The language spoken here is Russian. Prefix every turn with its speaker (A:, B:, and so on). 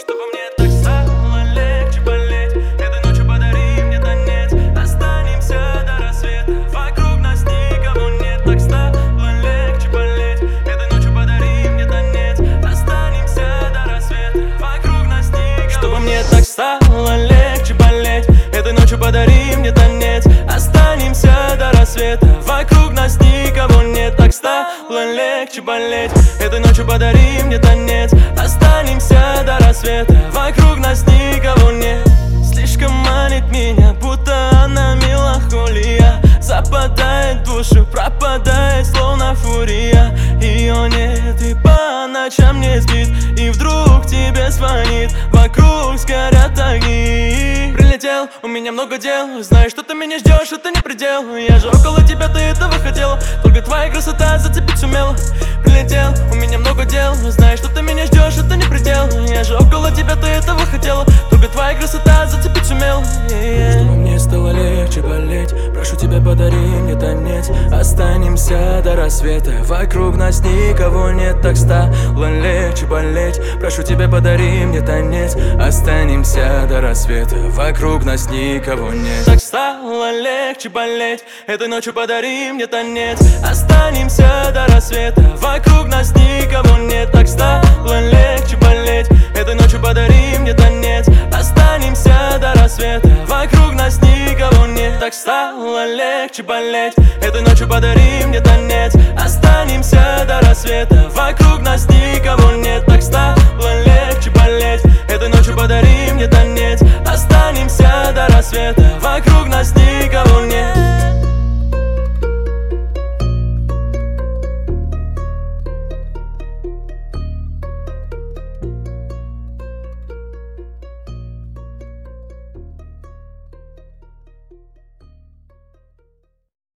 A: Чтобы мне так стало легче болеть, этой ночью подари мне танец. Останемся до рассвета, вокруг нас никого нет. Так стало легче болеть, этой ночью подари мне танец. Останемся до рассвета, вокруг нас никого нет. Чтобы мне так стало легче болеть, этой ночью подари мне танец. Останемся до рассвета, вокруг нас никого нет. Так стало легче болеть, этой ночью подари мне танец. Останемся до рассвета, вокруг нас никого нет. Слишком манит меня, будто она меланхолия. Западает в душу, пропадает словно фурия. Ее нет и по ночам не спит, и вдруг тебе звонит, вокруг сгорят огни. Прилетел, у меня много дел, знаешь, что ты меня ждешь, это не предел. Я же около тебя, ты этого хотела, только твоя красота зацепить сумела. Прилетел, у меня много дел, знаешь, что ты меня ждешь, это не предел. Я же около тебя, ты этого хотела, только твоя красота зацепить сумела.
B: Чтобы мне стало легче болеть, прошу тебя, подари мне танец. Останемся до рассвета, вокруг нас никого нет. Так стало легче болеть, прошу тебя, подари мне танец. Останемся до рассвета, вокруг нас никого нет.
A: Так стало легче болеть, этой ночью подари мне танец. Останемся до рассвета, вокруг нас никого нет. Так стало легче болеть, этой ночью подари мне танец. Останемся до рассвета, вокруг нас никого нет. Так стало легче болеть, этой ночью подари